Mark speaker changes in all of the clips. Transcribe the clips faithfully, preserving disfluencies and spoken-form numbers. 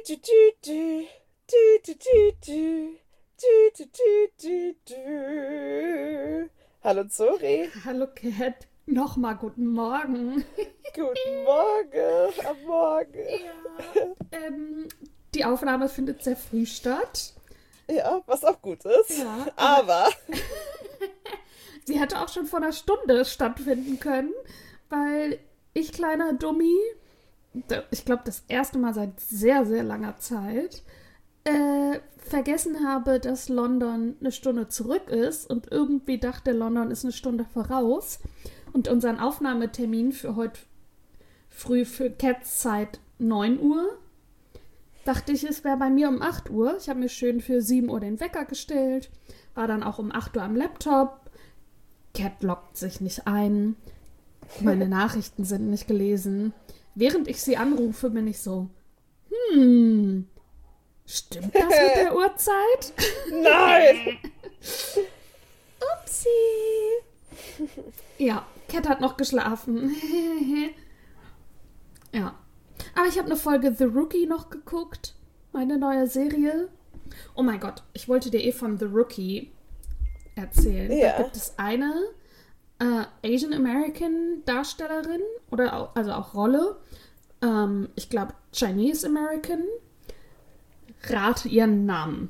Speaker 1: du, du, du. Du, du, du, du. Du, du, du, du, du. Hallo Zori.
Speaker 2: Hallo Cat, nochmal guten Morgen.
Speaker 1: Guten Morgen am Morgen.
Speaker 2: Ja, ähm, die Aufnahme findet sehr früh statt.
Speaker 1: Ja, was auch gut ist.
Speaker 2: Ja, aber
Speaker 1: Aber,
Speaker 2: sie hätte auch schon vor einer Stunde stattfinden können, weil ich, kleiner Dummi, d- ich glaube das erste Mal seit sehr, sehr langer Zeit, äh, vergessen habe, dass London eine Stunde zurück ist und irgendwie dachte, London ist eine Stunde voraus und unseren Aufnahmetermin für heute früh für Cats Zeit neun Uhr. Dachte ich, es wäre bei mir um acht Uhr. Ich habe mir schön für sieben Uhr den Wecker gestellt, war dann auch um acht Uhr am Laptop. Cat loggt sich nicht ein. Meine Nachrichten sind nicht gelesen. Während ich sie anrufe, bin ich so, hm, stimmt das mit der Uhrzeit?
Speaker 1: nein.
Speaker 2: Upsi. Ja, Cat hat noch geschlafen. Ja. Aber ich habe eine Folge The Rookie noch geguckt. Meine neue Serie. Oh mein Gott, ich wollte dir eh von The Rookie erzählen.
Speaker 1: Ja.
Speaker 2: Da gibt es eine äh, Asian American Darstellerin oder auch, also auch Rolle. Ähm, ich glaube Chinese American. Rate ihren Namen.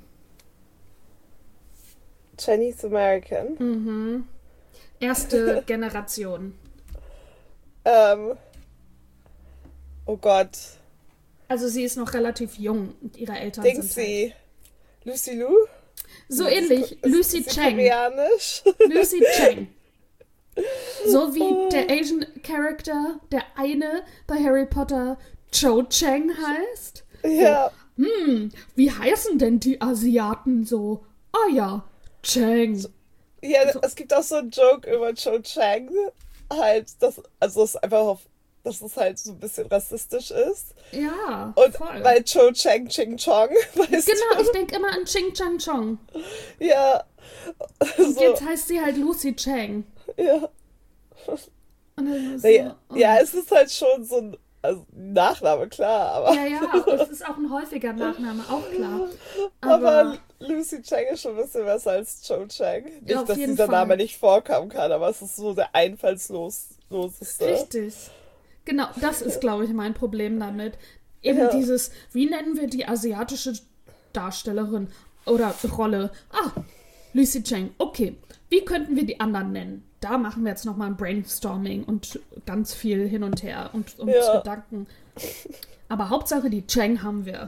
Speaker 1: Chinese American.
Speaker 2: Mhm. Erste Generation.
Speaker 1: Ähm, oh Gott.
Speaker 2: Also sie ist noch relativ jung und ihre Eltern sind halt
Speaker 1: Dingsy. Lucy Liu?
Speaker 2: so
Speaker 1: Ist-
Speaker 2: ähnlich.
Speaker 1: ist-
Speaker 2: Lucy
Speaker 1: ist sie
Speaker 2: Cheng.
Speaker 1: koreanisch?
Speaker 2: Lucy Cheng. So wie der Asian Character, der eine bei Harry Potter Cho Cheng heißt.
Speaker 1: Ja.
Speaker 2: Hm, wie heißen denn die Asiaten so? Ah ja, Cheng.
Speaker 1: Ja,
Speaker 2: So.
Speaker 1: es gibt auch so einen Joke über Cho Chang, halt, dass, also es einfach auf, dass es halt so ein bisschen rassistisch ist.
Speaker 2: Ja,
Speaker 1: Und
Speaker 2: voll.
Speaker 1: weil Cho Chang Ching Chong, weißt
Speaker 2: Genau,
Speaker 1: du?
Speaker 2: ich denke immer an Ching Chang Chong.
Speaker 1: Ja.
Speaker 2: Und
Speaker 1: So,
Speaker 2: jetzt heißt sie halt Lucy Cheng.
Speaker 1: ja.
Speaker 2: Und dann so,
Speaker 1: Naja,
Speaker 2: oh.
Speaker 1: ja, es ist halt schon so ein, also ein Nachname, klar, aber,
Speaker 2: Ja, ja, es ist auch ein häufiger Nachname, auch klar.
Speaker 1: aber
Speaker 2: Aber
Speaker 1: Lucy Chang ist schon ein bisschen besser als Cho Chang. Nicht,
Speaker 2: Ja, auf
Speaker 1: dass
Speaker 2: jeden
Speaker 1: dieser
Speaker 2: Fall.
Speaker 1: Name nicht vorkommen kann, aber es ist so der einfallsloseste.
Speaker 2: richtig. Genau, das ist, glaube ich, mein Problem damit. Eben
Speaker 1: Ja.
Speaker 2: dieses, wie nennen wir die asiatische Darstellerin oder Rolle? Ah, Lucy Cheng. Okay, wie könnten wir die anderen nennen? Da machen wir jetzt nochmal ein Brainstorming und ganz viel hin und her und uns
Speaker 1: Ja.
Speaker 2: Gedanken. Aber Hauptsache, die Cheng haben wir.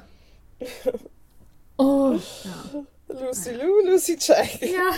Speaker 2: Oh, ja.
Speaker 1: Lucy Liu, Lucy Chang.
Speaker 2: Ja,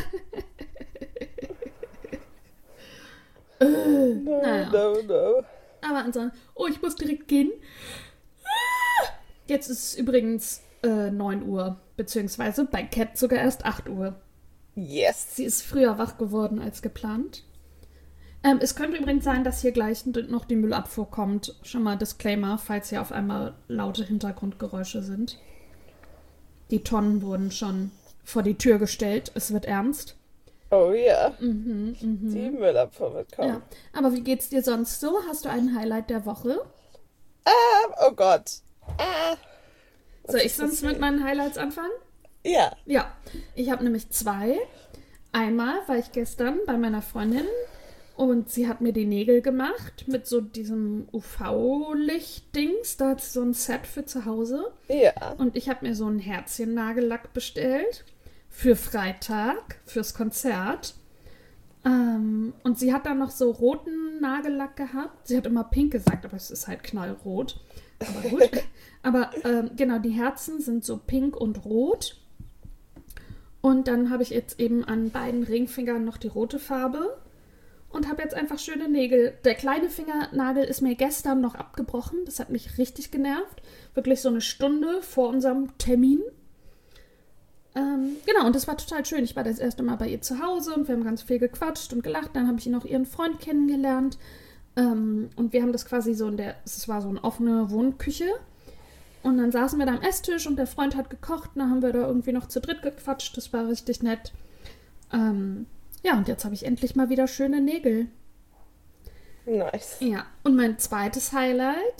Speaker 1: No,
Speaker 2: Naja.
Speaker 1: no, no.
Speaker 2: aber ansonsten, oh, ich muss direkt gehen. Jetzt ist es übrigens äh, neun Uhr, beziehungsweise bei Cat sogar erst acht Uhr.
Speaker 1: Yes.
Speaker 2: Sie ist früher wach geworden als geplant. Ähm, es könnte übrigens sein, dass hier gleich noch die Müllabfuhr kommt. Schon mal Disclaimer, falls hier auf einmal laute Hintergrundgeräusche sind. Die Tonnen wurden schon vor die Tür gestellt. Es wird ernst.
Speaker 1: Oh ja,
Speaker 2: Mhm, mhm.
Speaker 1: die Müllabfuhr wird kommen.
Speaker 2: Ja. Aber wie geht's dir sonst so? Hast du ein Highlight der Woche?
Speaker 1: Ähm, oh Gott. Ah. Was
Speaker 2: Soll ich
Speaker 1: ist
Speaker 2: sonst
Speaker 1: das
Speaker 2: mit
Speaker 1: hier?
Speaker 2: meinen Highlights anfangen?
Speaker 1: Ja.
Speaker 2: Ja, ich habe nämlich zwei. Einmal war ich gestern bei meiner Freundin und sie hat mir die Nägel gemacht mit so diesem U V-Licht-Dings. Da hat sie so ein Set für zu Hause.
Speaker 1: Ja.
Speaker 2: Und ich habe mir so einen Herzchen-Nagellack bestellt für Freitag, fürs Konzert. Ähm, und sie hat dann noch so roten Nagellack gehabt. Sie hat immer pink gesagt, aber es ist halt knallrot. Aber gut. Aber ähm, genau, die Herzen sind so pink und rot. Und dann habe ich jetzt eben an beiden Ringfingern noch die rote Farbe. Und habe jetzt einfach schöne Nägel. Der kleine Fingernagel ist mir gestern noch abgebrochen. Das hat mich richtig genervt. Wirklich so eine Stunde vor unserem Termin. Ähm, genau, und das war total schön. Ich war das erste Mal bei ihr zu Hause und wir haben ganz viel gequatscht und gelacht. Dann habe ich noch ihren Freund kennengelernt. Ähm, und wir haben das quasi so in der, es war so eine offene Wohnküche. Und dann saßen wir da am Esstisch und der Freund hat gekocht. Und dann haben wir da irgendwie noch zu dritt gequatscht. Das war richtig nett. Ähm, ja, und jetzt habe ich endlich mal wieder schöne Nägel.
Speaker 1: Nice.
Speaker 2: Ja, und mein zweites Highlight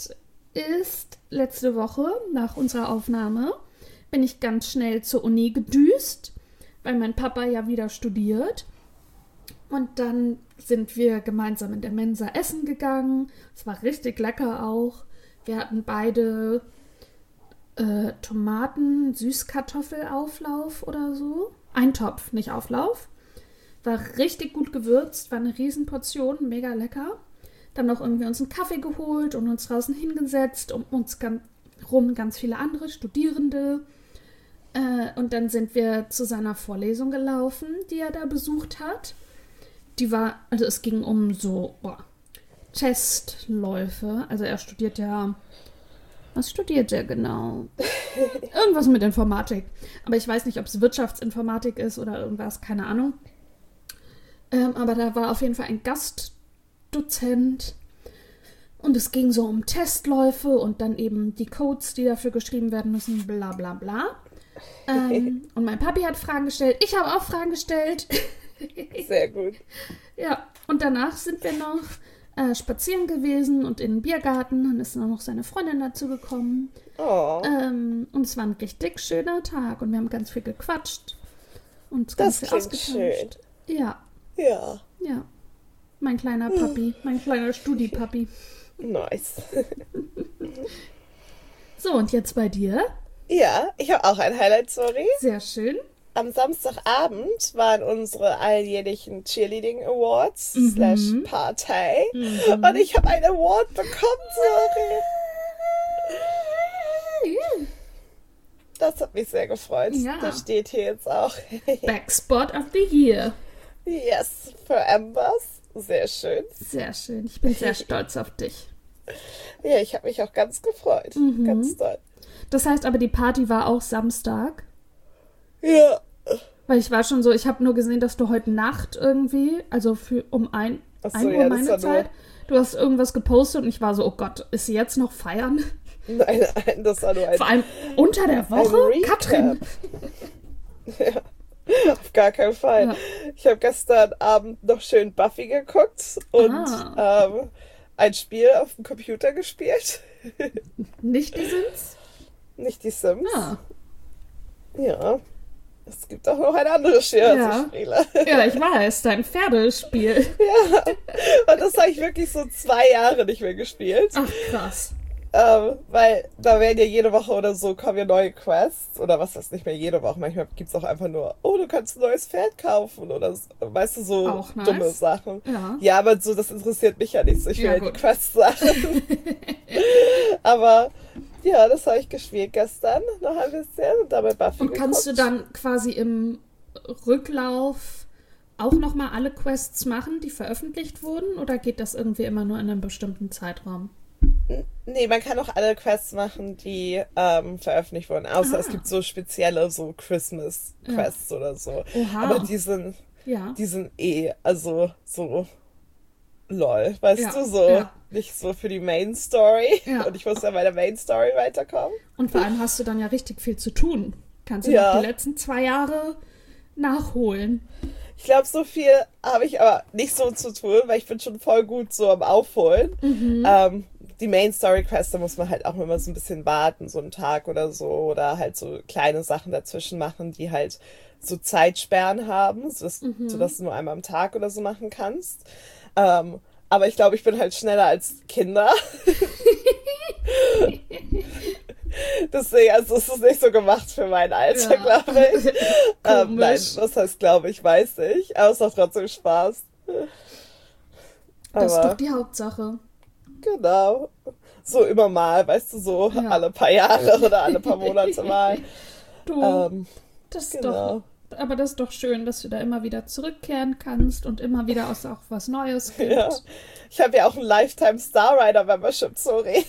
Speaker 2: ist, letzte Woche nach unserer Aufnahme bin ich ganz schnell zur Uni gedüst, weil mein Papa ja wieder studiert. Und dann sind wir gemeinsam in der Mensa essen gegangen. Es war richtig lecker auch. Wir hatten beide äh, Tomaten, Süßkartoffelauflauf oder so. Eintopf, nicht Auflauf. War richtig gut gewürzt, war eine Riesenportion, mega lecker. Dann noch irgendwie uns einen Kaffee geholt und uns draußen hingesetzt, um uns ganz, rum ganz viele andere Studierende. Äh, und dann sind wir zu seiner Vorlesung gelaufen, die er da besucht hat. Die war, also es ging um so boah, Testläufe. Also er studiert ja, was studiert er genau? Irgendwas mit Informatik. Aber ich weiß nicht, ob es Wirtschaftsinformatik ist oder irgendwas, keine Ahnung. Ähm, aber da war auf jeden Fall ein Gastdozent. Und es ging so um Testläufe und dann eben die Codes, die dafür geschrieben werden müssen, bla bla bla. Ähm, und mein Papi hat Fragen gestellt. Ich habe auch Fragen gestellt.
Speaker 1: Sehr gut.
Speaker 2: Ja, und danach sind wir noch äh, spazieren gewesen und in den Biergarten. Dann ist noch seine Freundin dazu gekommen.
Speaker 1: Oh.
Speaker 2: Ähm, und es war ein richtig schöner Tag und wir haben ganz viel gequatscht und uns ganz
Speaker 1: Das
Speaker 2: viel
Speaker 1: klingt
Speaker 2: ausgetauscht.
Speaker 1: schön.
Speaker 2: Ja,
Speaker 1: Ja.
Speaker 2: ja. Mein kleiner Papi, mein kleiner Studi-Papi.
Speaker 1: Nice.
Speaker 2: So, und jetzt bei dir?
Speaker 1: Ja, ich habe auch ein Highlight-Story.
Speaker 2: Sehr schön.
Speaker 1: Am Samstagabend waren unsere alljährlichen Cheerleading Awards
Speaker 2: Mhm.
Speaker 1: slash Partei.
Speaker 2: Mhm.
Speaker 1: Und ich habe einen Award bekommen, sorry. Das hat mich sehr gefreut.
Speaker 2: Ja.
Speaker 1: Das steht hier jetzt auch.
Speaker 2: Backspot of the Year.
Speaker 1: Yes, für Ambers. Sehr schön.
Speaker 2: Sehr schön. Ich bin sehr stolz auf dich.
Speaker 1: Ja, ich habe mich auch ganz gefreut.
Speaker 2: Mhm.
Speaker 1: Ganz toll.
Speaker 2: Das heißt aber, die Party war auch Samstag?
Speaker 1: Ja.
Speaker 2: Weil ich war schon so, ich habe nur gesehen, dass du heute Nacht irgendwie, also für um ein,
Speaker 1: Ach so,
Speaker 2: ein Uhr
Speaker 1: ja, das
Speaker 2: meine
Speaker 1: war nur-
Speaker 2: Zeit, du hast irgendwas gepostet und ich war so, oh Gott, ist sie jetzt noch feiern?
Speaker 1: Nein, nein, das war nur ein,
Speaker 2: Vor allem unter der
Speaker 1: ein
Speaker 2: Woche?
Speaker 1: Recap.
Speaker 2: Katrin!
Speaker 1: Ja, auf gar keinen Fall.
Speaker 2: Ja.
Speaker 1: Ich habe gestern Abend noch schön Buffy geguckt und
Speaker 2: Ah.
Speaker 1: ähm, ein Spiel auf dem Computer gespielt.
Speaker 2: Nicht die Sims?
Speaker 1: Nicht die Sims.
Speaker 2: Ah.
Speaker 1: Ja. Es gibt auch noch ein anderes Spiel, das
Speaker 2: Ja.
Speaker 1: ich spiele.
Speaker 2: Ja, ich weiß, dein Pferdespiel.
Speaker 1: Ja. Und das habe ich wirklich so zwei Jahre nicht mehr gespielt.
Speaker 2: Ach, krass.
Speaker 1: Ähm, weil da werden ja jede Woche oder so kommen ja neue Quests. Oder was heißt nicht mehr jede Woche. Manchmal gibt es auch einfach nur, oh, du kannst ein neues Pferd kaufen. Oder so, weißt du, so
Speaker 2: Auch nice.
Speaker 1: dumme Sachen.
Speaker 2: Ja.
Speaker 1: Ja, aber so, das interessiert mich ja nicht so. Ich will
Speaker 2: Ja,
Speaker 1: ja die
Speaker 2: gut.
Speaker 1: Quests-Sachen. Aber ja, das habe ich gespielt gestern noch ein bisschen und dabei Buffy
Speaker 2: Und kannst du
Speaker 1: geguckt.
Speaker 2: dann quasi im Rücklauf auch nochmal alle Quests machen, die veröffentlicht wurden? Oder geht das irgendwie immer nur in einem bestimmten Zeitraum?
Speaker 1: Nee, man kann auch alle Quests machen, die ähm, veröffentlicht wurden. Außer
Speaker 2: Ah.
Speaker 1: es gibt so spezielle so Christmas-Quests oder so.
Speaker 2: Oha.
Speaker 1: Aber die sind,
Speaker 2: Ja.
Speaker 1: die sind eh, also so lol, weißt
Speaker 2: Ja,
Speaker 1: du, so
Speaker 2: ja.
Speaker 1: nicht so für die Main Story.
Speaker 2: Ja.
Speaker 1: Und ich muss ja bei der Main Story weiterkommen.
Speaker 2: Und vor allem hast du dann ja richtig viel zu tun. Kannst du
Speaker 1: Ja.
Speaker 2: noch die letzten zwei Jahre nachholen.
Speaker 1: Ich glaube, so viel habe ich aber nicht so zu tun, weil ich bin schon voll gut so am Aufholen.
Speaker 2: Mhm.
Speaker 1: Ähm, die Main Story Quest, da muss man halt auch immer so ein bisschen warten, so einen Tag oder so, oder halt so kleine Sachen dazwischen machen, die halt so Zeitsperren haben, sodass,
Speaker 2: Mhm.
Speaker 1: sodass du nur einmal am Tag oder so machen kannst. Ähm, aber ich glaube, ich bin halt schneller als Kinder. Deswegen, also es ist nicht so gemacht für mein Alter,
Speaker 2: Ja.
Speaker 1: glaube ich. ähm, nein,
Speaker 2: Komisch.
Speaker 1: was heißt glaube ich, weiß ich. Aber es macht trotzdem Spaß.
Speaker 2: Das ist
Speaker 1: Aber
Speaker 2: doch die Hauptsache.
Speaker 1: genau. So immer mal, weißt du, so
Speaker 2: Ja.
Speaker 1: alle paar Jahre oder alle paar Monate mal.
Speaker 2: Du,
Speaker 1: ähm,
Speaker 2: das ist
Speaker 1: genau.
Speaker 2: doch, aber das ist doch schön, dass du da immer wieder zurückkehren kannst und immer wieder aus auch was Neues gibt.
Speaker 1: Ja. Ich habe ja auch ein Lifetime Star Rider Membership, sorry.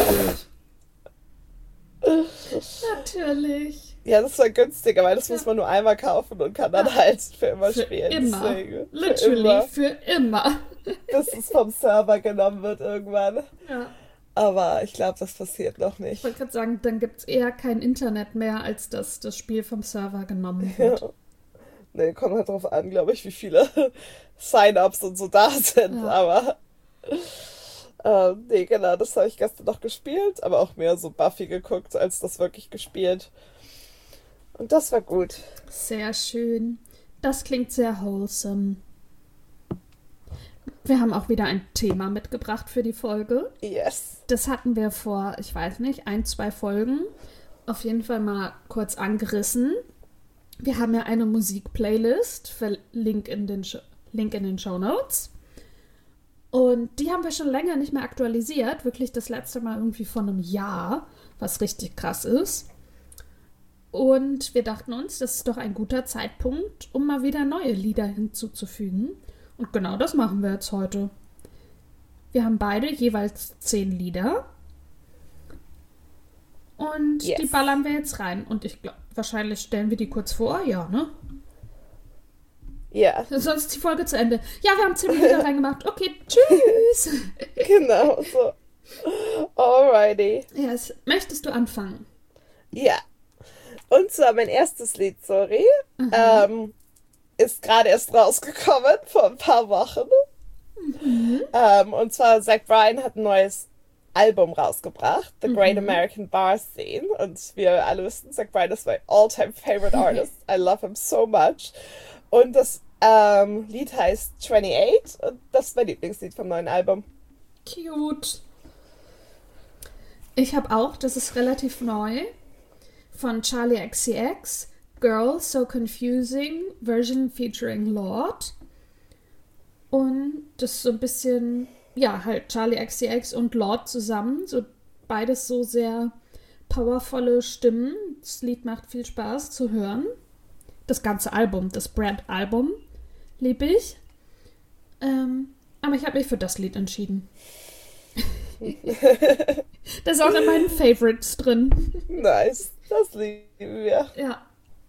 Speaker 2: Natürlich.
Speaker 1: Ja, das war günstiger, weil das muss man nur einmal kaufen und kann dann
Speaker 2: Ja.
Speaker 1: halt für immer
Speaker 2: Für
Speaker 1: spielen.
Speaker 2: immer.
Speaker 1: Deswegen, für
Speaker 2: Literally,
Speaker 1: immer,
Speaker 2: für immer.
Speaker 1: bis es vom Server genommen wird irgendwann.
Speaker 2: Ja.
Speaker 1: Aber ich glaube, das passiert noch
Speaker 2: Ich
Speaker 1: nicht.
Speaker 2: wollte gerade sagen, dann gibt es eher kein Internet mehr, als dass das Spiel vom Server genommen
Speaker 1: Ja.
Speaker 2: wird.
Speaker 1: Nee, kommt halt drauf an, glaube ich, wie viele Sign-ups und so da sind.
Speaker 2: Ja.
Speaker 1: Aber Ähm, nee, genau, das habe ich gestern noch gespielt, aber auch mehr so Buffy geguckt, als das wirklich gespielt. Und das war gut.
Speaker 2: Sehr schön. Das klingt sehr wholesome. Wir haben auch wieder ein Thema mitgebracht für die Folge.
Speaker 1: Yes.
Speaker 2: Das hatten wir vor, ich weiß nicht, ein, zwei Folgen auf jeden Fall mal kurz angerissen. Wir haben ja eine Musikplaylist, Link in den, Sh- Link in den Shownotes. Und die haben wir schon länger nicht mehr aktualisiert. Wirklich das letzte Mal irgendwie vor einem Jahr, was richtig krass ist. Und wir dachten uns, das ist doch ein guter Zeitpunkt, um mal wieder neue Lieder hinzuzufügen. Und genau das machen wir jetzt heute. Wir haben beide jeweils zehn Lieder. Und
Speaker 1: Yes.
Speaker 2: die ballern wir jetzt rein. Und ich glaube, wahrscheinlich stellen wir die kurz vor. Ja, ne?
Speaker 1: Ja,
Speaker 2: Sonst ist die Folge zu Ende. Ja, wir haben zehn Lieder reingemacht. Okay, tschüss.
Speaker 1: genau so. Alrighty.
Speaker 2: Yes. Möchtest du anfangen?
Speaker 1: Ja. Und zwar mein erstes Lied, sorry, ähm, ist gerade erst rausgekommen, vor ein paar Wochen.
Speaker 2: Mhm.
Speaker 1: Ähm, und zwar Zach Bryan hat ein neues Album rausgebracht, The Great
Speaker 2: Mhm.
Speaker 1: American Bar Scene. Und wir alle wissen, Zach Bryan ist mein all-time favorite artist. I love him so much. Und das ähm, Lied heißt achtundzwanzig und das ist mein Lieblingslied vom neuen Album.
Speaker 2: Cute. Ich habe auch, das ist relativ neu, von Charlie X C X, Girl So Confusing, Version featuring Lord. Und das ist so ein bisschen, ja, halt Charlie X C X und Lord zusammen. So beides so sehr powervolle Stimmen. Das Lied macht viel Spaß zu hören. Das ganze Album, das Brand-Album, liebe ich. Ähm, aber ich habe mich für das Lied entschieden. Das ist auch in meinen Favorites drin.
Speaker 1: Nice, das lieben wir.
Speaker 2: Ja.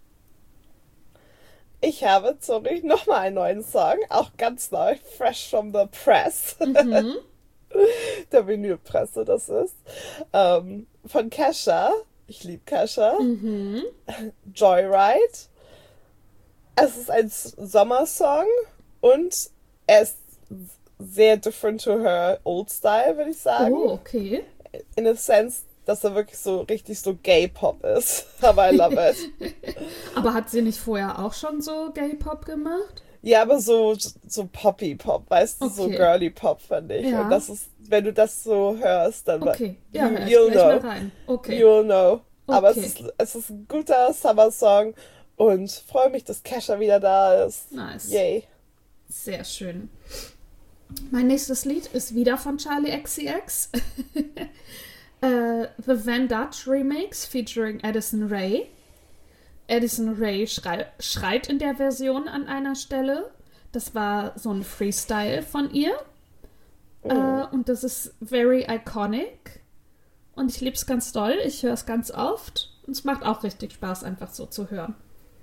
Speaker 1: Ich habe, sorry, nochmal einen neuen Song, auch ganz neu, fresh from the press,
Speaker 2: Mhm.
Speaker 1: der Vinylpresse das ist, ähm, von Kesha, ich liebe Kesha,
Speaker 2: Mhm.
Speaker 1: Joyride. Es ist ein S- Sommersong und er ist sehr different to her old style, würde ich sagen.
Speaker 2: Oh, okay.
Speaker 1: In a sense, dass er wirklich so richtig so Gay-Pop ist. Aber I love it.
Speaker 2: Aber hat sie nicht vorher auch schon so Gay-Pop gemacht?
Speaker 1: Ja, aber so, so Poppy-Pop, weißt du, so
Speaker 2: Okay.
Speaker 1: Girly-Pop, finde ich.
Speaker 2: Ja.
Speaker 1: Und das ist, wenn du das so hörst, dann
Speaker 2: Okay. Ja,
Speaker 1: you,
Speaker 2: hör ich
Speaker 1: you'll
Speaker 2: gleich mal
Speaker 1: know.
Speaker 2: rein. Okay.
Speaker 1: You'll know. Aber es
Speaker 2: Okay.
Speaker 1: ist, es ist ein guter Summer-Song und freue mich, dass Kesha wieder da ist.
Speaker 2: Nice.
Speaker 1: Yay.
Speaker 2: Sehr schön. Mein nächstes Lied ist wieder von Charlie X C X. äh, The Van Dutch Remix featuring Addison Rae. Addison Rae schrei schreit in der Version an einer Stelle. Das war so ein Freestyle von ihr. Äh, und das ist very iconic. Und ich liebe es ganz doll. Ich höre es ganz oft. Und es macht auch richtig Spaß, einfach so zu hören.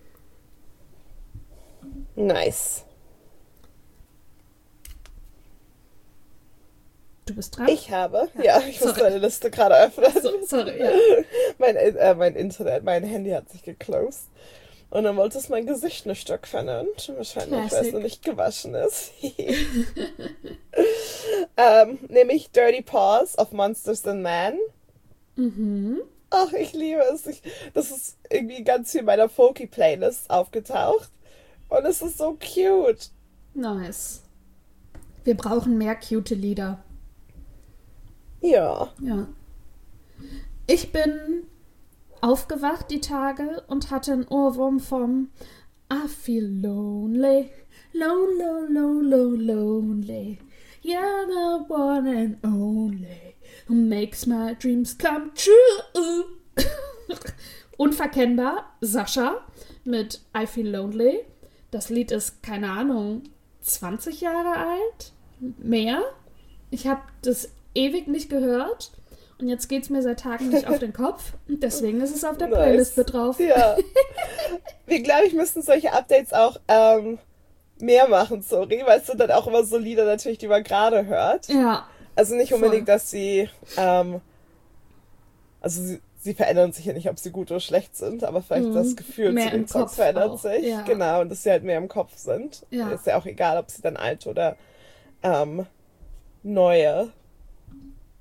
Speaker 1: Nice.
Speaker 2: Du bist dran?
Speaker 1: Ich habe, ja, ich muss
Speaker 2: sorry.
Speaker 1: meine Liste gerade öffnen.
Speaker 2: So, sorry, ja.
Speaker 1: Mein, äh, mein Internet, mein Handy hat sich geclosed. Und dann wollte es mein Gesicht nicht können. Wahrscheinlich, weil es
Speaker 2: Classic.
Speaker 1: noch nicht gewaschen ist. ähm, nämlich Dirty Paws of Monsters and Men.
Speaker 2: Mhm.
Speaker 1: Ach, ich liebe es. Ich, das ist irgendwie ganz viel in meiner Folky-Playlist aufgetaucht. Und es ist so cute.
Speaker 2: Nice. Wir brauchen mehr cute Lieder.
Speaker 1: Ja.
Speaker 2: Ja. Ich bin aufgewacht die Tage und hatte einen Ohrwurm vom I feel lonely, lonely, lonely, lonely. You're the one and only who makes my dreams come true. Unverkennbar, Sascha mit I feel lonely. Das Lied ist, keine Ahnung, zwanzig Jahre alt? Mehr? Ich habe das ewig nicht gehört und jetzt geht es mir seit Tagen nicht auf den Kopf und deswegen ist es auf der
Speaker 1: Nice.
Speaker 2: Playlist mit drauf.
Speaker 1: Ja. Wir, glaube ich, müssen solche Updates auch ähm, mehr machen, sorry, weil es sind dann auch immer so Lieder natürlich, die man gerade hört.
Speaker 2: Ja,
Speaker 1: Also nicht unbedingt,
Speaker 2: Voll.
Speaker 1: dass sie, ähm, also sie, sie verändern sich ja nicht, ob sie gut oder schlecht sind, aber vielleicht
Speaker 2: Mhm.
Speaker 1: das Gefühl
Speaker 2: Mehr
Speaker 1: zu den
Speaker 2: im
Speaker 1: Songs
Speaker 2: Kopf
Speaker 1: verändert
Speaker 2: auch,
Speaker 1: sich.
Speaker 2: ja.
Speaker 1: Genau, und dass sie halt mehr im Kopf sind.
Speaker 2: Ja.
Speaker 1: Ist ja auch egal, ob sie dann alt oder ähm, neue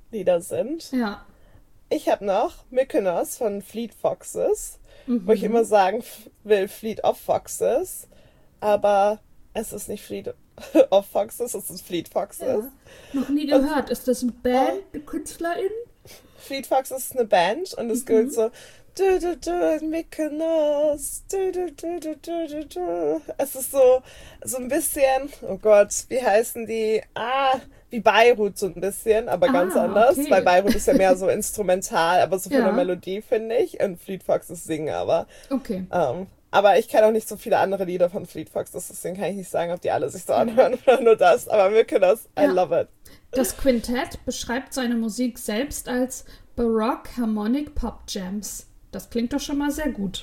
Speaker 1: Lieder sind.
Speaker 2: Ja.
Speaker 1: Ich habe noch Mykonos von Fleet Foxes,
Speaker 2: Mhm.
Speaker 1: wo ich immer sagen f- will Fleet of Foxes, aber es ist nicht Fleet of Foxes, es ist Fleet Foxes.
Speaker 2: Ja. Noch nie gehört. Ist das eine Band, eine Künstlerin?
Speaker 1: Fleet Foxes ist eine Band und es geht so du, du, du, Mykonos, du, du, du, du, du, du, du. Es ist so, so ein bisschen, oh Gott, wie heißen die? Ah, wie Beirut so ein bisschen, aber ganz
Speaker 2: Ah,
Speaker 1: anders,
Speaker 2: okay.
Speaker 1: weil Beirut ist ja mehr so instrumental, aber so von
Speaker 2: Ja.
Speaker 1: der Melodie, finde ich, und Fleet Foxes singen aber.
Speaker 2: Okay.
Speaker 1: Ähm, aber ich kenne auch nicht so viele andere Lieder von Fleet Foxes, deswegen kann ich nicht sagen, ob die alle sich so anhören oder nur das, aber Mykonos, I
Speaker 2: Ja.
Speaker 1: love it.
Speaker 2: Das Quintett beschreibt seine Musik selbst als Baroque Harmonic Pop Jams. Das klingt doch schon mal sehr gut.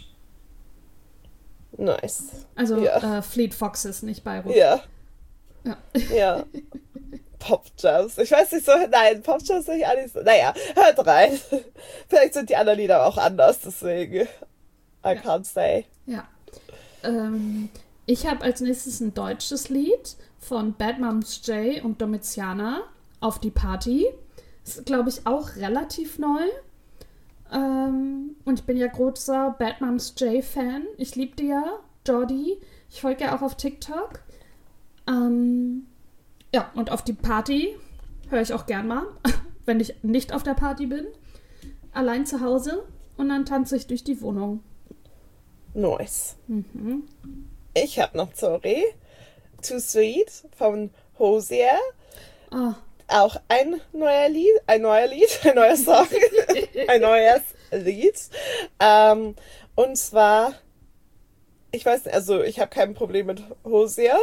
Speaker 1: Nice.
Speaker 2: Also
Speaker 1: Ja.
Speaker 2: äh, Fleet Foxes, nicht Bayreuth.
Speaker 1: Ja.
Speaker 2: Ja.
Speaker 1: Ja. Popjams. Ich weiß nicht so, nein, Popjams sind ich auch nicht so. Naja, hört rein. Vielleicht sind die anderen Lieder auch anders, deswegen. I can't say.
Speaker 2: Ja. Ähm, ich habe als nächstes ein deutsches Lied von Bad Moms J und Domitiana, Auf die Party. Ist, glaube ich, auch relativ neu. Ähm, und ich bin ja großer Bad Moms J-Fan. Ich liebe die ja, Jordi. Ich folge ja auch auf TikTok. Ähm, ja, und auf die Party höre ich auch gern mal, wenn ich nicht auf der Party bin. Allein zu Hause. Und dann tanze ich durch die Wohnung.
Speaker 1: Nice.
Speaker 2: Mhm.
Speaker 1: Ich hab noch, sorry, Too Sweet von Hosier.
Speaker 2: Ah,
Speaker 1: Auch ein neuer Lied, ein neuer Lied, ein neuer Song, ein neues Lied. Ähm, und zwar, ich weiß nicht, also ich habe kein Problem mit Hosier.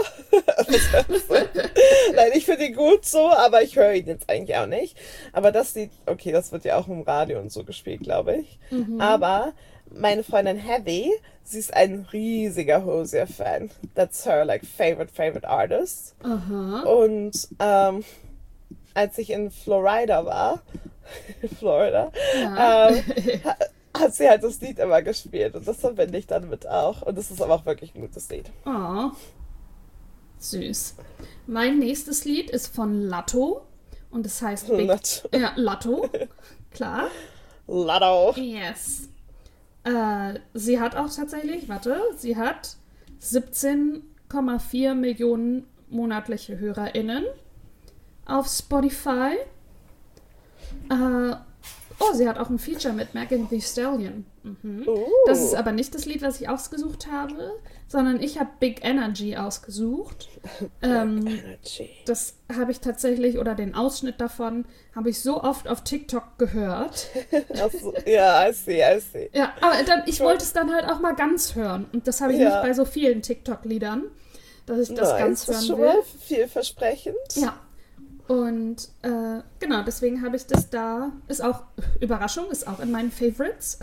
Speaker 1: Nein, ich finde ihn gut so, aber ich höre ihn jetzt eigentlich auch nicht. Aber das Lied, okay, das wird ja auch im Radio und so gespielt, glaube ich. Aber meine Freundin Heavy, sie ist ein riesiger Hosier-Fan. That's her, like, favorite, favorite artist.
Speaker 2: aha.
Speaker 1: Und ähm, als ich in Florida war, Florida,
Speaker 2: Ja.
Speaker 1: ähm, ha- hat sie halt das Lied immer gespielt und das verbinde ich dann mit auch. Und das ist aber auch wirklich ein gutes Lied.
Speaker 2: Oh, süß. Mein nächstes Lied ist von Latto und es heißt Big...
Speaker 1: Latto.
Speaker 2: Ja, Latto, klar.
Speaker 1: Lotto.
Speaker 2: Yes. Äh, sie hat auch tatsächlich, warte, sie hat siebzehn Komma vier Millionen monatliche HörerInnen auf Spotify. Äh, oh, sie hat auch ein Feature mit Megan Thee Stallion. Mhm.
Speaker 1: Uh.
Speaker 2: Das ist aber nicht das Lied, was ich ausgesucht habe, sondern ich habe Big Energy ausgesucht. ähm,
Speaker 1: Energy.
Speaker 2: das habe ich tatsächlich, oder den Ausschnitt davon, habe ich so oft auf TikTok gehört.
Speaker 1: Also, ja, I see, I see.
Speaker 2: Ja, aber dann, ich wollte es dann halt auch mal ganz hören. Und das habe ich
Speaker 1: Ja.
Speaker 2: nicht bei so vielen TikTok-Liedern, dass ich das
Speaker 1: Nice,
Speaker 2: ganz
Speaker 1: das ist
Speaker 2: hören
Speaker 1: schon
Speaker 2: will.
Speaker 1: mal vielversprechend.
Speaker 2: Ja. Und äh, genau, deswegen habe ich das da. Ist auch, Überraschung, ist auch in meinen Favorites.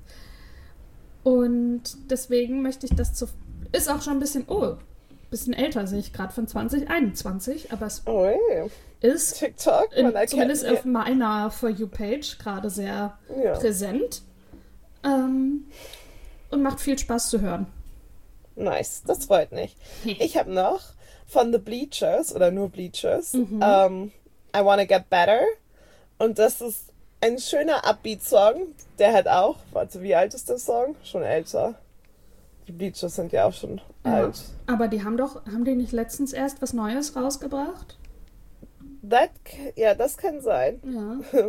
Speaker 2: Und deswegen möchte ich das zu. Ist auch schon ein bisschen, oh, bisschen älter, sehe ich gerade von zwanzig einundzwanzig, aber es
Speaker 1: Oh, yeah.
Speaker 2: ist
Speaker 1: TikTok,
Speaker 2: in,
Speaker 1: man erkennt
Speaker 2: zumindest
Speaker 1: ja.
Speaker 2: auf meiner For You-Page gerade sehr
Speaker 1: Ja.
Speaker 2: präsent. Ähm, und macht viel Spaß zu hören.
Speaker 1: Nice, das freut mich. Ich habe noch von The Bleachers oder nur Bleachers
Speaker 2: Mhm.
Speaker 1: ähm, I Wanna Get Better. Und das ist ein schöner Upbeat-Song. Der hat auch, warte, wie alt ist der Song? Schon älter. Die Bleachers sind ja auch schon
Speaker 2: Ja.
Speaker 1: alt.
Speaker 2: Aber die haben doch, haben die nicht letztens erst was Neues rausgebracht?
Speaker 1: That, ca- ja, das kann sein.
Speaker 2: Ja.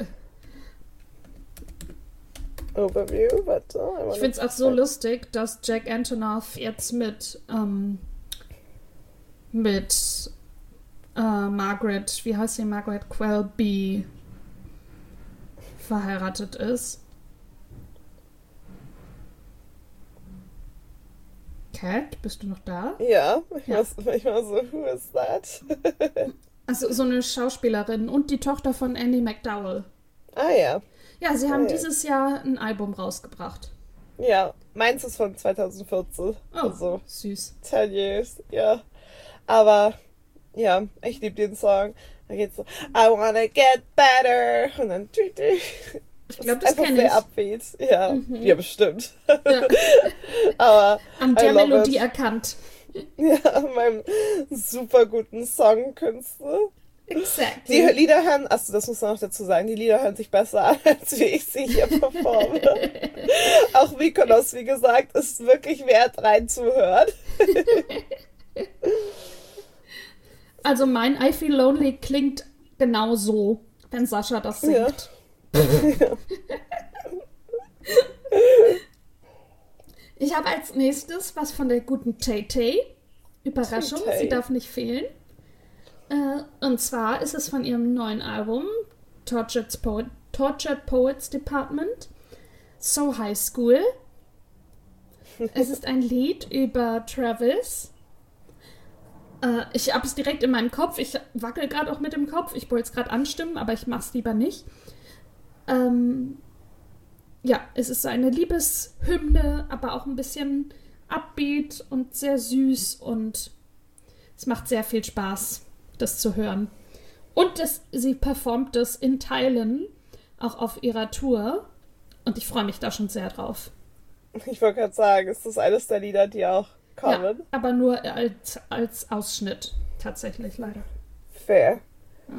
Speaker 1: Overview, warte. I wanna-
Speaker 2: Ich finde es auch so lustig, dass Jack Antonoff jetzt mit, ähm, mit äh, Margaret, wie heißt sie, Margaret Quelby verheiratet ist. Cat, bist du noch da?
Speaker 1: Ja, ich
Speaker 2: Ja.
Speaker 1: muss manchmal so, who is that?
Speaker 2: Also so eine Schauspielerin und die Tochter von Andy McDowell.
Speaker 1: Ah ja,
Speaker 2: Ja, sie haben
Speaker 1: Oh ja.
Speaker 2: dieses Jahr ein Album rausgebracht.
Speaker 1: ja. Meins ist von zwanzig vierzehn.
Speaker 2: Oh,
Speaker 1: Also
Speaker 2: süß.
Speaker 1: zehn years, ja. Aber, ja, ich liebe den Song. Da geht's so, I wanna get better. Und dann, tü, tü.
Speaker 2: Ich glaube, das
Speaker 1: Einfach
Speaker 2: kenne
Speaker 1: sehr
Speaker 2: ich.
Speaker 1: upbeat. Ja, ja, bestimmt.
Speaker 2: Ja.
Speaker 1: Aber,
Speaker 2: An
Speaker 1: I
Speaker 2: der
Speaker 1: love
Speaker 2: Melodie
Speaker 1: it.
Speaker 2: erkannt.
Speaker 1: Ja, meinem super guten Songkünstler.
Speaker 2: Exactly.
Speaker 1: Die Lieder hören, also das muss man noch dazu sagen, die Lieder hören sich besser an, als wie ich sie hier performe. Auch Mykonos, wie gesagt, ist wirklich wert reinzuhören.
Speaker 2: Also mein I Feel Lonely klingt genau so, wenn Sascha das singt.
Speaker 1: Ja.
Speaker 2: Ich habe als nächstes was von der guten Tay-Tay. Überraschung,
Speaker 1: Tay-Tay.
Speaker 2: sie darf nicht fehlen. Äh, und zwar ist es von ihrem neuen Album Tortured, Poet, Tortured Poets Department, So High School. Es ist ein Lied über Travis. Äh, ich habe es direkt in meinem Kopf. Ich wackel gerade auch mit dem Kopf. Ich wollte es gerade anstimmen, aber ich mache es lieber nicht. Ähm, ja, es ist so eine Liebeshymne, aber auch ein bisschen upbeat und sehr süß und es macht sehr viel Spaß, das zu hören. Und das, sie performt das in Teilen auch auf ihrer Tour und ich freue mich da schon sehr drauf.
Speaker 1: Ich wollte gerade sagen, ist das eines der Lieder, die auch kommen?
Speaker 2: Ja, aber nur als, als Ausschnitt, tatsächlich leider.
Speaker 1: Fair.
Speaker 2: Ja.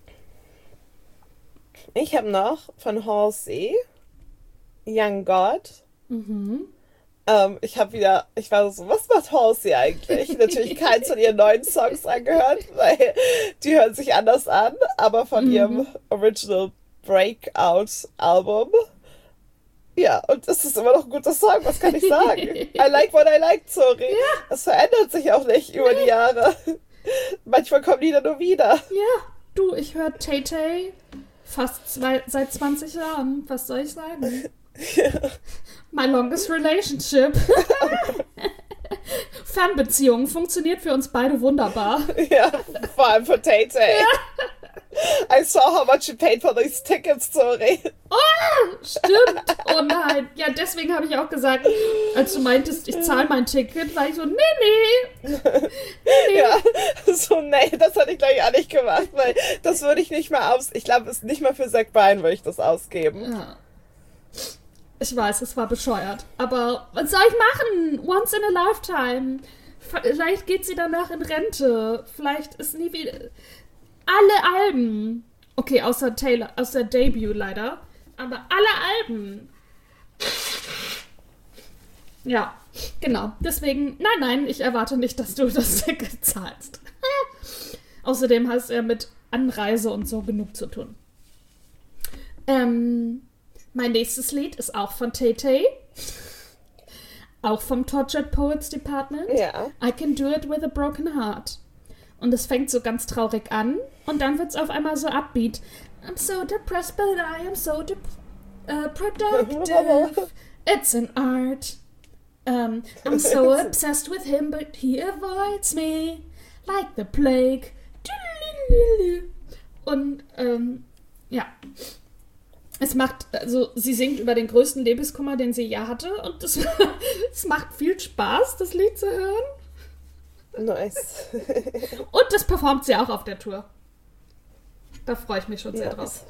Speaker 1: Ich habe noch von Halsey Young God.
Speaker 2: Mhm.
Speaker 1: Ähm, ich habe wieder, ich war so, was macht Halsey eigentlich? Natürlich keins von ihren neuen Songs angehört, weil die hören sich anders an, aber von
Speaker 2: Mhm.
Speaker 1: ihrem Original Breakout-Album. Ja, und es ist immer noch ein guter Song, was kann ich sagen? I like what I like, sorry. Es verändert sich auch nicht über die Jahre. Manchmal kommen Lieder nur wieder.
Speaker 2: Ja, du, ich höre Tay-Tay fast zwei, seit zwanzig Jahren. Was soll ich sagen? My longest relationship. Fernbeziehung funktioniert für uns beide wunderbar.
Speaker 1: Ja, vor allem für Tay-Tay. I saw how much you paid for these tickets, sorry.
Speaker 2: Oh, stimmt. Oh nein. Ja, deswegen habe ich auch gesagt, als du meintest, ich zahle mein Ticket, war ich so, nee, nee. nee, nee.
Speaker 1: Ja, so, nee, das hatte ich gleich auch nicht gemacht, weil das würde ich nicht mal aus... Ich glaube, es ist nicht mal für Zach Bryan würde ich das ausgeben.
Speaker 2: Ja. Ich weiß, es war bescheuert. Aber was soll ich machen? Once in a lifetime. Vielleicht geht sie danach in Rente. Vielleicht ist nie wieder... Alle Alben. Okay, außer Taylor, außer Debut leider. Aber alle Alben. Ja, genau. Deswegen, nein, nein, ich erwarte nicht, dass du das Ticket zahlst. Außerdem hast du ja mit Anreise und so genug zu tun. Ähm, mein nächstes Lied ist auch von Tay-Tay. Auch vom Tortured Poets Department.
Speaker 1: Ja.
Speaker 2: I Can Do It With a Broken Heart. Und es fängt so ganz traurig an und dann wird es auf einmal so upbeat. I'm so depressed, but I am so de- uh, productive. It's an art. Um, I'm so obsessed with him, but he avoids me like the plague. Und ähm, ja, es macht, also sie singt über den größten Liebeskummer, den sie je hatte und es, es macht viel Spaß, das Lied zu hören.
Speaker 1: Nice.
Speaker 2: Und das performt sie auch auf der Tour. Da freue ich mich schon sehr
Speaker 1: Nice.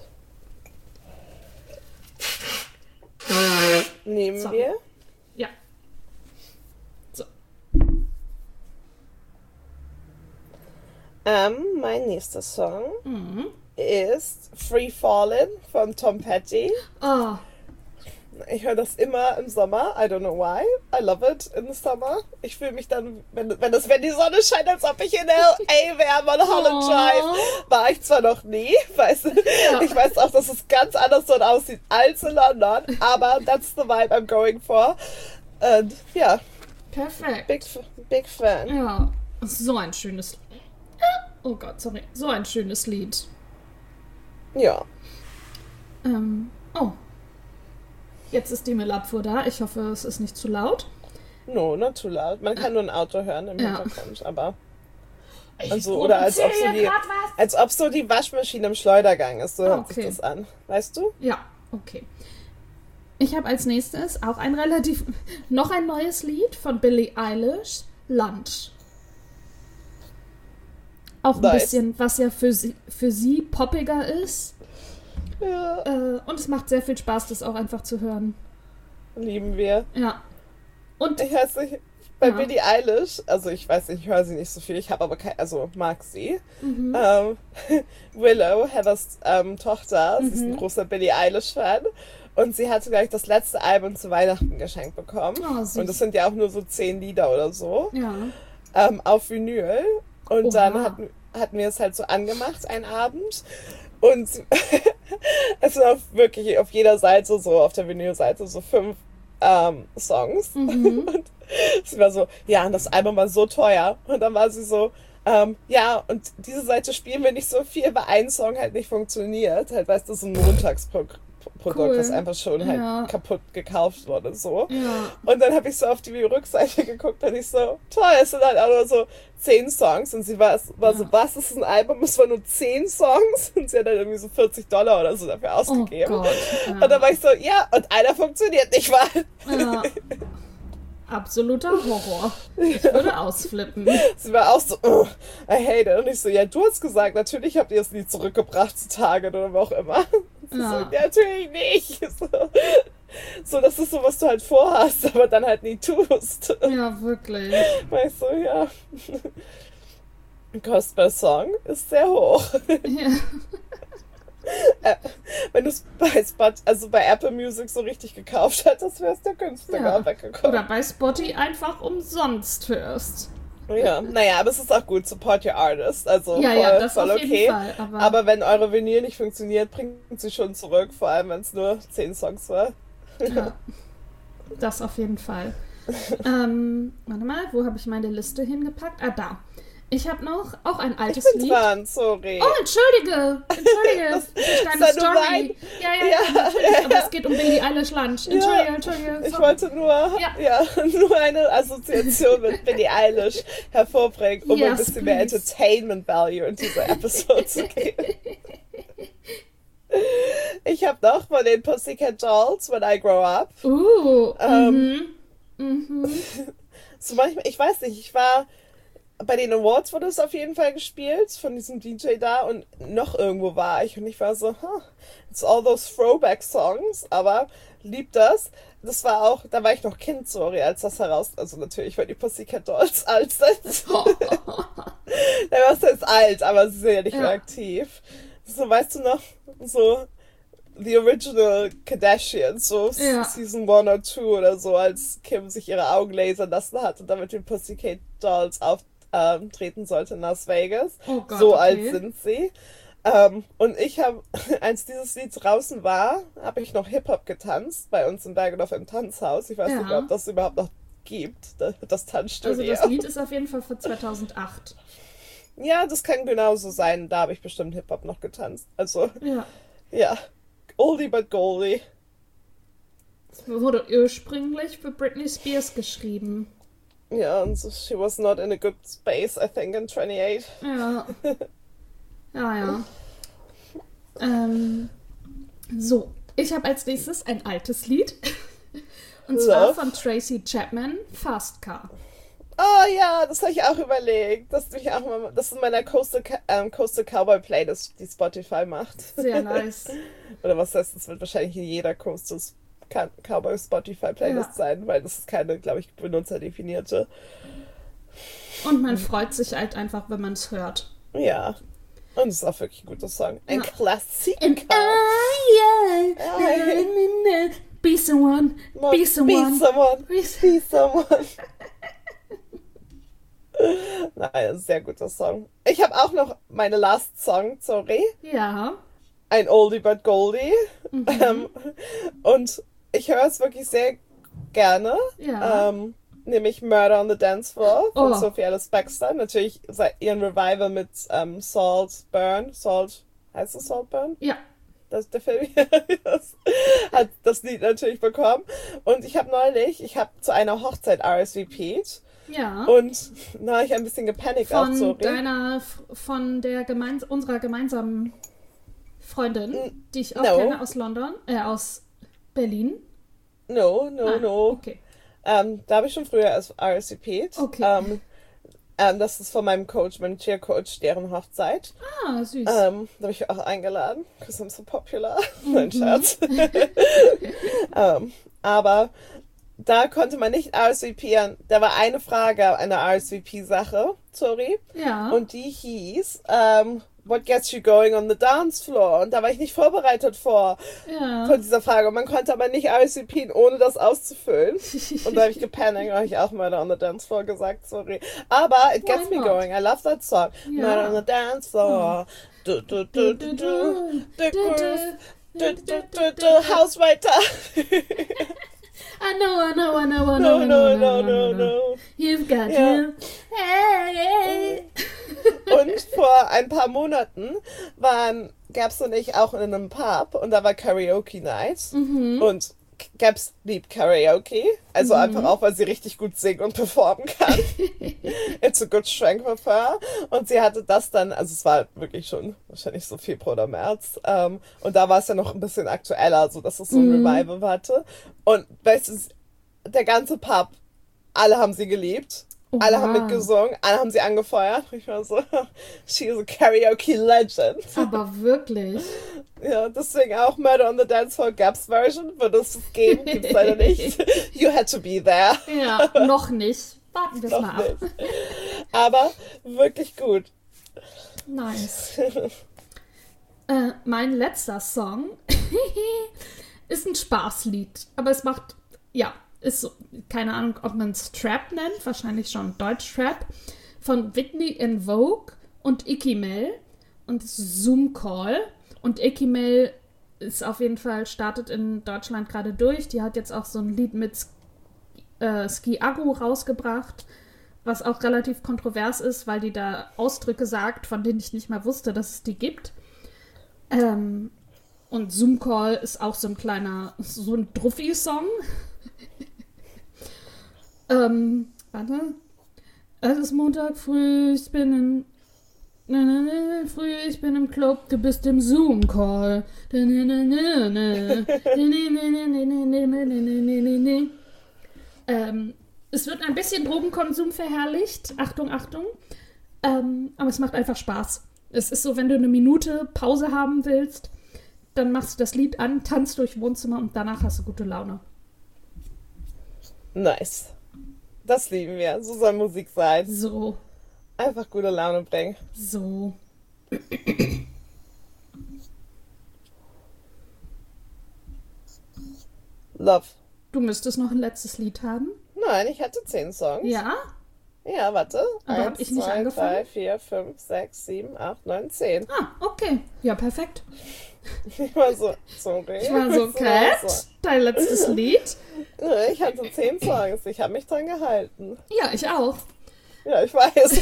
Speaker 2: drauf.
Speaker 1: Nehmen
Speaker 2: So.
Speaker 1: wir.
Speaker 2: Ja. So.
Speaker 1: Ähm, mein nächster Song
Speaker 2: Mhm.
Speaker 1: ist Free Fallin' von Tom Petty.
Speaker 2: Oh,
Speaker 1: Ich höre das immer im Sommer. I don't know why. I love it in the summer. Ich fühle mich dann, wenn, wenn, das, wenn die Sonne scheint, als ob ich in L A wäre, am Holland
Speaker 2: Oh.
Speaker 1: Drive. War ich zwar noch nie. Weißt du?
Speaker 2: Ja.
Speaker 1: Ich weiß auch, dass es ganz anders dort aussieht als in London. Aber that's the vibe I'm going for. Und ja,
Speaker 2: perfekt.
Speaker 1: big, big fan.
Speaker 2: Ja, so ein schönes Lied. Oh Gott, sorry. So ein schönes Lied.
Speaker 1: Ja.
Speaker 2: Ähm, oh. Jetzt ist die Müllabfuhr da. Ich hoffe, es ist nicht zu laut.
Speaker 1: No, not too loud. Man kann nur ein Auto hören im
Speaker 2: Ja.
Speaker 1: Hintergrund, aber...
Speaker 2: Ich
Speaker 1: Also, oder als ob, so die,
Speaker 2: grad was.
Speaker 1: als ob so die Waschmaschine im Schleudergang ist. So
Speaker 2: Ah,
Speaker 1: hört sich
Speaker 2: okay.
Speaker 1: das an. Weißt du?
Speaker 2: Ja, okay. Ich habe als nächstes auch ein relativ... noch ein neues Lied von Billie Eilish. Lunch. Auch ein
Speaker 1: Nice.
Speaker 2: bisschen, was ja für sie, für sie poppiger ist.
Speaker 1: Ja,
Speaker 2: Äh, und es macht sehr viel Spaß, das auch einfach zu hören.
Speaker 1: lieben wir.
Speaker 2: Ja. Und
Speaker 1: Ich weiß nicht, bei
Speaker 2: Ja.
Speaker 1: Billie Eilish, also ich weiß nicht, ich höre sie nicht so viel, ich habe aber kein, also mag sie.
Speaker 2: Mhm.
Speaker 1: Ähm, Willow, Heathers ähm, Tochter, sie ist ein
Speaker 2: Mhm.
Speaker 1: großer Billie Eilish-Fan. Und sie hatte gleich das letzte Album zu Weihnachten geschenkt bekommen.
Speaker 2: Oh, süß.
Speaker 1: Und das sind ja auch nur so zehn Lieder oder so.
Speaker 2: Ja.
Speaker 1: Ähm, auf Vinyl. Und
Speaker 2: Oha.
Speaker 1: dann hatten, hatten wir es halt so angemacht, einen Abend. Und es sind auch wirklich auf jeder Seite, so auf der Vinylseite, so fünf ähm, Songs.
Speaker 2: Mhm.
Speaker 1: Und sie war so, ja, und das Album war so teuer. Und dann war sie so, ähm, ja, und diese Seite spielen wir nicht so viel, weil ein Song halt nicht funktioniert. Halt, weißt du, so ein Montagsprodukt,
Speaker 2: Cool.
Speaker 1: das einfach schon halt
Speaker 2: Ja.
Speaker 1: kaputt gekauft wurde, so.
Speaker 2: Ja.
Speaker 1: Und dann habe ich so auf die Rückseite geguckt und ich so, toll, es sind halt auch nur so zehn Songs. Und sie war, war so,
Speaker 2: Ja.
Speaker 1: was, ist ein Album? Es waren nur zehn Songs. Und sie hat dann irgendwie so vierzig Dollar oder so dafür
Speaker 2: Oh
Speaker 1: ausgegeben.
Speaker 2: Gott.
Speaker 1: Und dann war ich so, ja, und einer funktioniert nicht mal.
Speaker 2: Ja. Absoluter Horror. Ich würde ausflippen.
Speaker 1: Sie war auch so, oh, I hate it. Und ich so, ja, du hast gesagt, natürlich habt ihr es nie zurückgebracht zu Target oder wo auch immer. Und sie
Speaker 2: Ja.
Speaker 1: so, ja, natürlich nicht. So, so, das ist so, was du halt vorhast, aber dann halt nie tust.
Speaker 2: Ja, wirklich.
Speaker 1: War ich so, ja. Kost per Song ist sehr hoch.
Speaker 2: Ja.
Speaker 1: Äh, wenn du es bei Spot, also bei Apple Music so richtig gekauft hättest, wärst der günstiger
Speaker 2: Ja.
Speaker 1: weggekommen.
Speaker 2: Oder bei Spotify einfach umsonst hörst.
Speaker 1: Ja, naja, aber es ist auch gut, support your artist, also
Speaker 2: Ja,
Speaker 1: voll,
Speaker 2: ja, das
Speaker 1: voll
Speaker 2: auf
Speaker 1: okay.
Speaker 2: jeden Fall. Aber,
Speaker 1: Aber wenn eure Vinyl nicht funktioniert, bringt sie schon zurück, vor allem wenn es nur zehn Songs war.
Speaker 2: ja, das auf jeden Fall. ähm, warte mal, wo habe ich meine Liste hingepackt? Ah, da. Ich habe noch auch ein
Speaker 1: Ich
Speaker 2: altes
Speaker 1: bin
Speaker 2: Lied.
Speaker 1: dran, sorry.
Speaker 2: Oh, entschuldige, entschuldige,
Speaker 1: Das-
Speaker 2: durch deine
Speaker 1: das war nur
Speaker 2: Story.
Speaker 1: mein-
Speaker 2: Ja, ja,
Speaker 1: Ja,
Speaker 2: ja, natürlich, aber es geht um Billie Eilish Lunch. Entschuldige,
Speaker 1: Ja,
Speaker 2: entschuldige.
Speaker 1: Ich
Speaker 2: So.
Speaker 1: wollte nur, ja.
Speaker 2: Ja.
Speaker 1: nur eine Assoziation mit Billie Eilish hervorbringen, um ein
Speaker 2: Yes,
Speaker 1: bisschen mehr
Speaker 2: please.
Speaker 1: Entertainment Value in diese Episode zu geben. Ich habe noch von den Pussycat Dolls, When I Grow Up.
Speaker 2: Uh,
Speaker 1: Ähm,
Speaker 2: mhm. Mhm.
Speaker 1: So manchmal, ich weiß nicht, ich war bei den Awards wurde es auf jeden Fall gespielt von diesem D J da und noch irgendwo war ich und ich war so, huh, it's all those Throwback Songs, aber lieb das. Das war auch, da war ich noch Kind, sorry, als das heraus, also natürlich, weil die Pussycat Dolls alt sind. Da war es jetzt alt, aber sie sind ja nicht
Speaker 2: Ja.
Speaker 1: mehr aktiv. So, weißt du noch, so The Original Kardashians, so
Speaker 2: Ja.
Speaker 1: Season one or two oder so, als Kim sich ihre Augen lasern lassen hat und dann mit den Pussycat Dolls auftreten sollte in Las Vegas.
Speaker 2: Oh Gott,
Speaker 1: so
Speaker 2: okay.
Speaker 1: alt sind sie. Ähm, und ich habe, als dieses Lied draußen war, habe ich noch Hip-Hop getanzt bei uns in Bergedorf im Tanzhaus. Ich weiß
Speaker 2: Ja.
Speaker 1: nicht, ob das überhaupt noch gibt, das, das Tanzstudio.
Speaker 2: Also das Lied ist auf jeden Fall von zweitausendacht.
Speaker 1: Ja, das kann genauso sein. Da habe ich bestimmt Hip-Hop noch getanzt. Also,
Speaker 2: Ja.
Speaker 1: ja. Oldie but goldie.
Speaker 2: Es wurde ursprünglich für Britney Spears geschrieben.
Speaker 1: Ja, und so, she was not in a good space, I think, in twenty-eight.
Speaker 2: Ja. Ja, ja. Ähm, so, ich habe als nächstes ein altes Lied. Und zwar
Speaker 1: Love.
Speaker 2: von Tracy Chapman, Fast Car.
Speaker 1: Oh ja, das habe ich auch überlegt. Das, ich auch mal, das ist in meiner Coastal, Ca- ähm, Coastal Cowboy Playlist, die Spotify macht.
Speaker 2: Sehr nice.
Speaker 1: Oder was heißt, das wird wahrscheinlich in jeder Coastal Ca- Cowboy Spotify Playlist
Speaker 2: Ja.
Speaker 1: sein, weil das ist keine, glaube ich, benutzerdefinierte.
Speaker 2: Und man freut sich halt einfach, wenn man es hört.
Speaker 1: Ja. Und es ist auch wirklich ein guter Song. Ein
Speaker 2: Ja.
Speaker 1: Klassiker.
Speaker 2: And I, yeah, be someone, be someone.
Speaker 1: Be someone.
Speaker 2: Be
Speaker 1: Be someone. Nein, ein sehr guter Song. Ich habe auch noch meine Last Song, sorry.
Speaker 2: Ja.
Speaker 1: Ein Oldie but Goldie.
Speaker 2: Mhm.
Speaker 1: Ähm, und ich höre es wirklich sehr gerne.
Speaker 2: Ja.
Speaker 1: Ähm, nämlich Murder on the Dance Floor von
Speaker 2: Oh.
Speaker 1: Sophie Alice Baxter. Natürlich seit ihren Revival mit ähm, Salt Burn. Salt, heißt es Salt Burn?
Speaker 2: Ja.
Speaker 1: Das, der Film das, hat das Lied natürlich bekommen. Und ich habe neulich, ich habe zu einer Hochzeit R S V P'd.
Speaker 2: Ja.
Speaker 1: Und da habe ich ein bisschen gepanikt auch,
Speaker 2: Von
Speaker 1: sorry.
Speaker 2: deiner, von der gemeins unserer gemeinsamen Freundin, die ich auch
Speaker 1: No.
Speaker 2: kenne aus London, äh, aus Berlin.
Speaker 1: No, no,
Speaker 2: Ah,
Speaker 1: no.
Speaker 2: Okay.
Speaker 1: Ähm, da habe ich schon früher als R S V P'd.
Speaker 2: Okay.
Speaker 1: Ähm, ähm, das ist von meinem Coach, meinem Cheer-Coach, deren Hochzeit.
Speaker 2: Ah, süß.
Speaker 1: Ähm, da habe ich auch eingeladen, because I'm so popular.
Speaker 2: Mhm.
Speaker 1: Mein Scherz. ähm, aber da konnte man nicht R S V P-en. Da war eine Frage, eine R S V P-Sache, sorry.
Speaker 2: Ja.
Speaker 1: Und die hieß, ähm, what gets you going on the dance floor? Und da war ich nicht vorbereitet vor,
Speaker 2: Ja.
Speaker 1: vor dieser Frage. Und man konnte aber nicht R S V P-en, ohne das auszufüllen. Und da habe ich gepanikt, habe ich auch Murder on the Dance Floor gesagt, sorry. Aber it gets
Speaker 2: Why
Speaker 1: me
Speaker 2: not?
Speaker 1: going. I love that song.
Speaker 2: Ja.
Speaker 1: Murder on the Dance Floor. Du, du, du, du, du. The groove. Du, du, du, du. Hausweiter.
Speaker 2: I know, I know, I know, I know,
Speaker 1: No,
Speaker 2: I know,
Speaker 1: no,
Speaker 2: I know,
Speaker 1: no, no, no.
Speaker 2: You've got
Speaker 1: Ja.
Speaker 2: you. Hey.
Speaker 1: Und vor ein paar Monaten waren, gab's und ich auch in einem Pub und da war Karaoke Night.
Speaker 2: Mhm.
Speaker 1: Und Gabs liebt Karaoke. Also
Speaker 2: Mhm.
Speaker 1: einfach auch, weil sie richtig gut singen und performen kann. It's a good strength of her. Und sie hatte das dann, also es war wirklich schon wahrscheinlich so Februar oder März. Ähm, und da war es ja noch ein bisschen aktueller, so dass es so ein
Speaker 2: Mhm.
Speaker 1: Revival hatte. Und weißt du, der ganze Pub, alle haben sie geliebt. Alle
Speaker 2: Oha.
Speaker 1: haben mitgesungen, alle haben sie angefeuert. Ich war so, she is a Karaoke legend.
Speaker 2: Aber wirklich.
Speaker 1: Ja, deswegen auch Murder on the Dance Floor Gabs Version. Wird es geben, gibt es leider nicht. You had to be there.
Speaker 2: Ja, noch nicht. Warten wir es
Speaker 1: Noch
Speaker 2: mal ab.
Speaker 1: nicht. Aber wirklich gut.
Speaker 2: Nice. Äh, mein letzter Song ist ein Spaßlied. Aber es macht, ja, ist so, keine Ahnung, ob man es Trap nennt. Wahrscheinlich schon Deutsch-Trap. Von Whitney in Vogue und Icky Mel. Und es ist Zoom Call. Und Icky Mel ist auf jeden Fall, startet in Deutschland gerade durch. Die hat jetzt auch so ein Lied mit äh, Ski Agu rausgebracht, was auch relativ kontrovers ist, weil die da Ausdrücke sagt, von denen ich nicht mal wusste, dass es die gibt. Ähm, und Zoom Call ist auch so ein kleiner, so ein Druffi-Song. ähm, warte. Es ist Montag früh, ich bin in Na, na, na, früh, ich bin im Club, du bist im Zoom-Call. Na, na, na, na, na. Na, na, na, na, na, na, na, na, na, na. Ähm, es wird ein bisschen Drogenkonsum verherrlicht. Achtung, Achtung. Ähm, aber es macht einfach Spaß. Es ist so, wenn du eine Minute Pause haben willst, dann machst du das Lied an, tanzt durch Wohnzimmer und danach hast du gute Laune.
Speaker 1: Nice. Das lieben wir. So soll Musik sein.
Speaker 2: So,
Speaker 1: Einfach gute Laune bringen.
Speaker 2: so.
Speaker 1: Love.
Speaker 2: Du müsstest noch ein letztes Lied haben.
Speaker 1: Nein, ich hatte zehn Songs.
Speaker 2: Ja?
Speaker 1: Ja, warte.
Speaker 2: Aber hab
Speaker 1: Eins,
Speaker 2: ich nicht
Speaker 1: zwei,
Speaker 2: angefangen?
Speaker 1: drei, vier, fünf, sechs, sieben, acht, neun, zehn.
Speaker 2: Ah, okay. Ja, perfekt.
Speaker 1: Ich war so, sorry.
Speaker 2: Ich war so, Cat, dein letztes Lied.
Speaker 1: Ja, ich hatte zehn Songs. Ich habe mich dran gehalten.
Speaker 2: Ja, ich auch.
Speaker 1: Ja, ich weiß.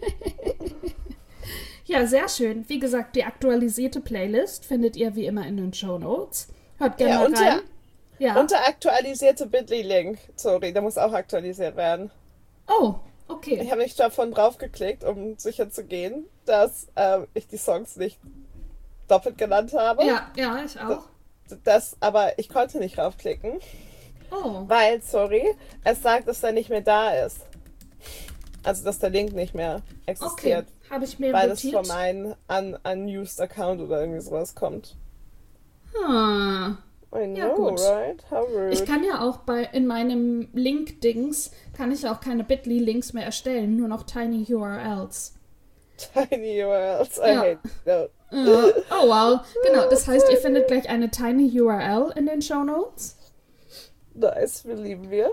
Speaker 2: Ja, sehr schön. Wie gesagt, die aktualisierte Playlist findet ihr wie immer in den Shownotes. Hört gerne
Speaker 1: Ja,
Speaker 2: mal
Speaker 1: und
Speaker 2: rein.
Speaker 1: der-
Speaker 2: Ja.
Speaker 1: Und der aktualisierte Bitly-Link. Sorry, der muss auch aktualisiert werden.
Speaker 2: Oh, okay.
Speaker 1: Ich habe nicht davon draufgeklickt, um sicher zu gehen, dass ähm, ich die Songs nicht doppelt genannt habe.
Speaker 2: Ja, ja, ich auch.
Speaker 1: Das, aber ich konnte nicht draufklicken,
Speaker 2: Oh,
Speaker 1: weil, sorry, es sagt, dass der nicht mehr da ist. Also, dass der Link nicht mehr
Speaker 2: okay.
Speaker 1: existiert.
Speaker 2: Habe ich mir
Speaker 1: Weil es
Speaker 2: notiert.
Speaker 1: von meinem un unused Account oder irgendwie sowas kommt.
Speaker 2: Hm.
Speaker 1: I
Speaker 2: Ja,
Speaker 1: know,
Speaker 2: gut.
Speaker 1: right? How rude.
Speaker 2: Ich kann ja auch bei in meinem Link-Dings kann ich auch keine Bitly-Links mehr erstellen, nur noch Tiny U R Ls.
Speaker 1: Tiny U R Ls. I
Speaker 2: Ja.
Speaker 1: hate that.
Speaker 2: Ja. Oh wow, genau. Das heißt, ihr findet gleich eine Tiny U R L in den Shownotes.
Speaker 1: Nice, wir lieben wir.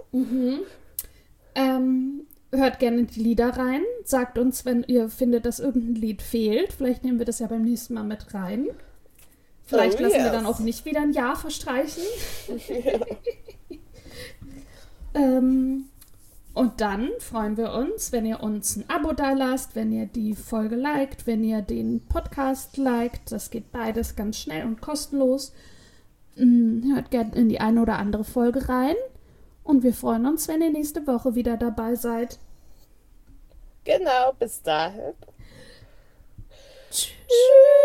Speaker 2: Ähm, hört gerne die Lieder rein. Sagt uns, wenn ihr findet, dass irgendein Lied fehlt. Vielleicht nehmen wir das ja beim nächsten Mal mit rein. Vielleicht
Speaker 1: Oh,
Speaker 2: lassen wir
Speaker 1: yes.
Speaker 2: dann auch nicht wieder ein Jahr verstreichen. ähm, und dann freuen wir uns, wenn ihr uns ein Abo dalasst, wenn ihr die Folge liked, wenn ihr den Podcast liked. Das geht beides ganz schnell und kostenlos. Mm, Hört gerne in die eine oder andere Folge rein. Und wir freuen uns, wenn ihr nächste Woche wieder dabei seid.
Speaker 1: Genau, bis dahin.
Speaker 2: Tschüss.